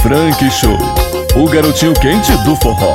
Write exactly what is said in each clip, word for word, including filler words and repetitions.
Frank Show, o garotinho quente do forró.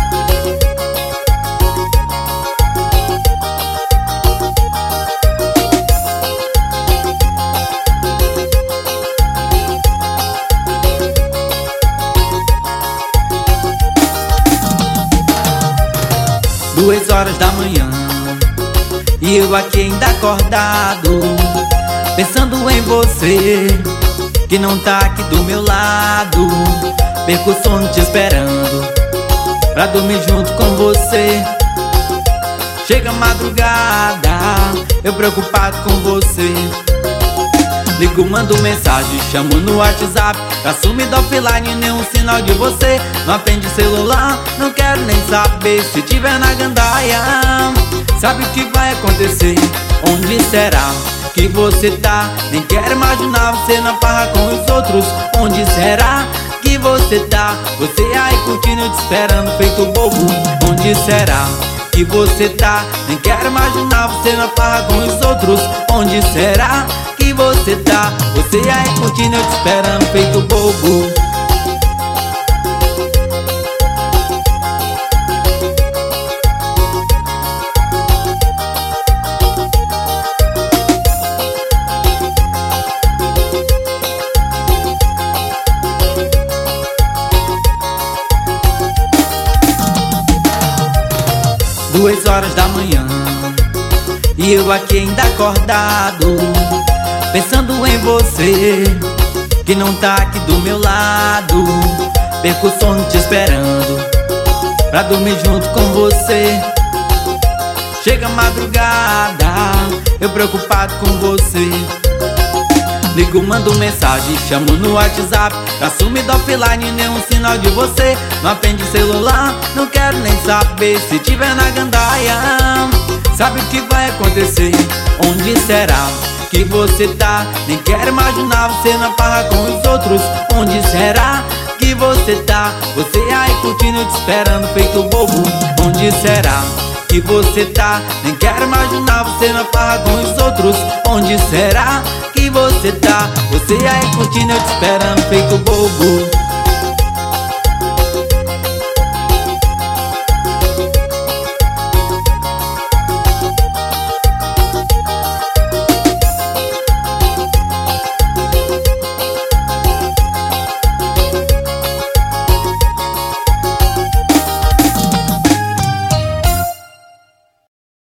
Duas horas da manhã e eu aqui ainda acordado, pensando em você, que não tá aqui do meu lado. Perco o sono te esperando pra dormir junto com você. Chega a madrugada, eu preocupado com você. Ligo, mando mensagem, chamo no WhatsApp, tá sumido offline, nenhum sinal de você. Não atende celular, não quero nem saber. Se tiver na gandaia, sabe o que vai acontecer? Onde será que você tá? Nem quero imaginar você na farra com os outros. Onde será que você tá? Você aí curtindo, eu te esperando feito bobo. Onde será que você tá? Nem quero imaginar você na farra com os outros. Onde será que você tá? Você aí curtindo, eu te esperando feito bobo. Duas horas da manhã e eu aqui ainda acordado, pensando em você, que não tá aqui do meu lado. Perco o sono te esperando pra dormir junto com você. Chega a madrugada, eu preocupado com você. Ligo, mando mensagem, chamo no WhatsApp, tá sumido offline, nenhum sinal de você. Não atende celular, não quero nem saber. Se tiver na gandaia, sabe o que vai acontecer? Onde será que você tá? Nem quero imaginar você na farra com os outros. Onde será que você tá? Você aí curtindo, te esperando feito bobo. Onde será que você tá? Nem quero imaginar você na farra com os outros. Onde será que você tá? Você aí curtindo, eu te esperando feito bobo.